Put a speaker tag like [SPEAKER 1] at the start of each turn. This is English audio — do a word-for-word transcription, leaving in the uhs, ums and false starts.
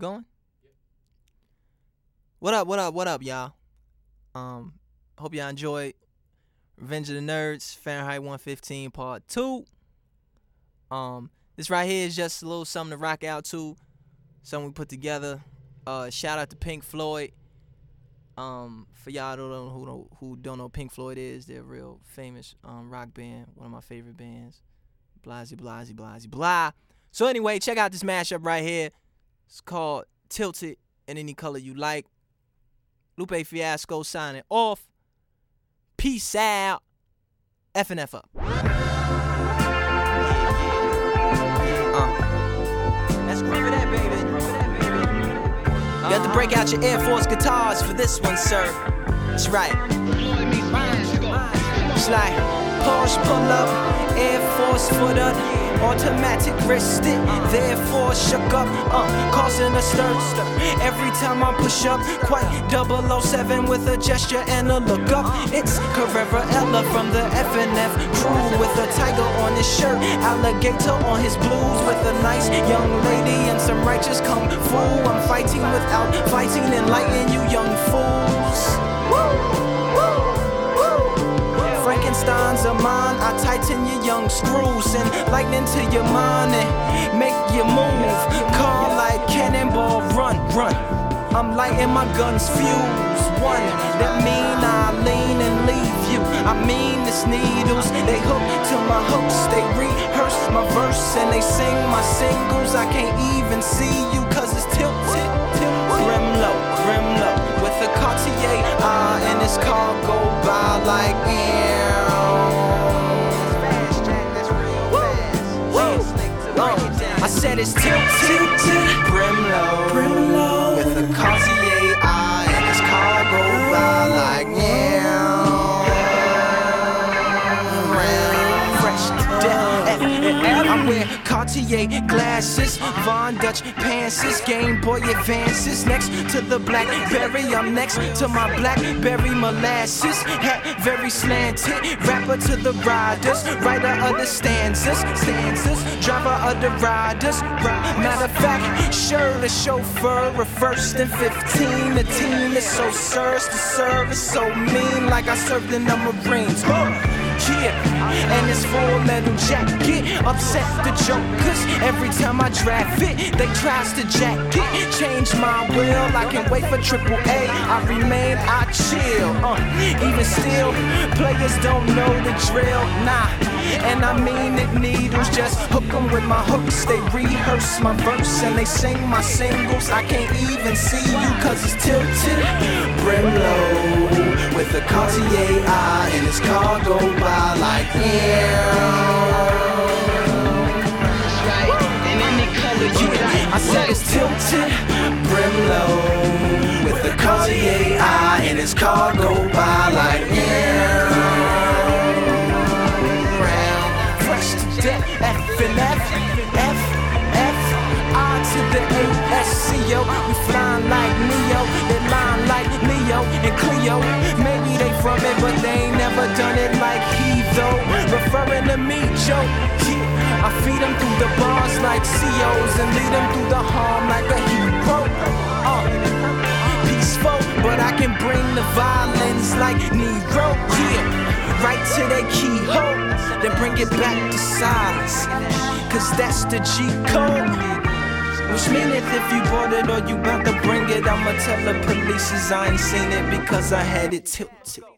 [SPEAKER 1] going? What up, what up, what up, y'all? Um, hope y'all enjoyed Revenge of the Nerds, Fahrenheit one fifteen Part two. Um, this right here is just a little something to rock out to, something we put together. Uh, shout out to Pink Floyd. Um, for y'all who don't, who don't, who don't know Pink Floyd is, they're a real famous um, rock band, one of my favorite bands. Blasey, blasey, blasey, blah. So anyway, check out this mashup right here. It's called Tilted in Any Color You Like. Lupe Fiasco signing off. Peace out. F and F up. Uh, let's groove it up, baby. You got to break out your Air Force guitars for this one, sir. That's right. It's like Porsche pull up, Air Force foot up, automatic wristed, therefore shook up, uh, causing a stir. Every time I push up, quite double oh seven with a gesture and a look up. It's Carrera Ella from the F and F crew with a tiger on his shirt, alligator on his blues with a nice young lady and some righteous kung fu. I'm fighting without fighting, enlightening you young fools. Woo! Frankenstein's a mine, I tighten your young screws and lightning to your mind and make you move. Call like cannonball, run, run. I'm lighting my guns fuse. One, that mean I lean and leave you. I mean it's needles, they hook to my hooks. They rehearse my verse and they sing my singles. I can't even see you cause it's tilted, tilted. Grim low, grim low. With a Cartier eye and his car go by like yeah. I said it's tilted, brim low, brim low, with a Cartier eye and his car go by like yeah. Fresh to death. I wear Cartier glasses, Von Dutch pantses, Game Boy advances. Next to the Blackberry, I'm next to my Blackberry molasses. Hat very slanted, rapper to the riders, writer of the stanzas, stanzas, driver of the riders. Matter of fact, sure the chauffeur of first and fifteen. The team is so serious, the service so mean, like I served in the Marines. Oh. Yeah, and it's full metal jacket. Upset the jokers every time I draft it. They tries to jack it, change my will. I can't wait for triple A. I remain, I chill. Uh, even still, players don't know the drill. Nah, and I mean it. Needles just hook 'em with my hooks. They rehearse my verse and they sing my singles. I can't even see you cause it's tilted. Brim low with a Cartier eye and his car go by like yeah. I said it's tilted, brim low, with the Cartier eye and his car go by like yeah. Fresh to death, F and F, F, F, I to the A S C O. We flying like Neo, they line like Leo and Cleo. Maybe they from it, but they ain't never done it like he though. Referring to me, Joe. I feed them through the bars like C Os and lead them through the harm like a hero. Uh, peaceful, but I can bring the violence like Nero. Yeah, right to their keyhole, then bring it back to silence. Cause that's the G code. Which mean it if you bought it or you bout to bring it, I'ma tell the police I ain't seen it because I had it tilted.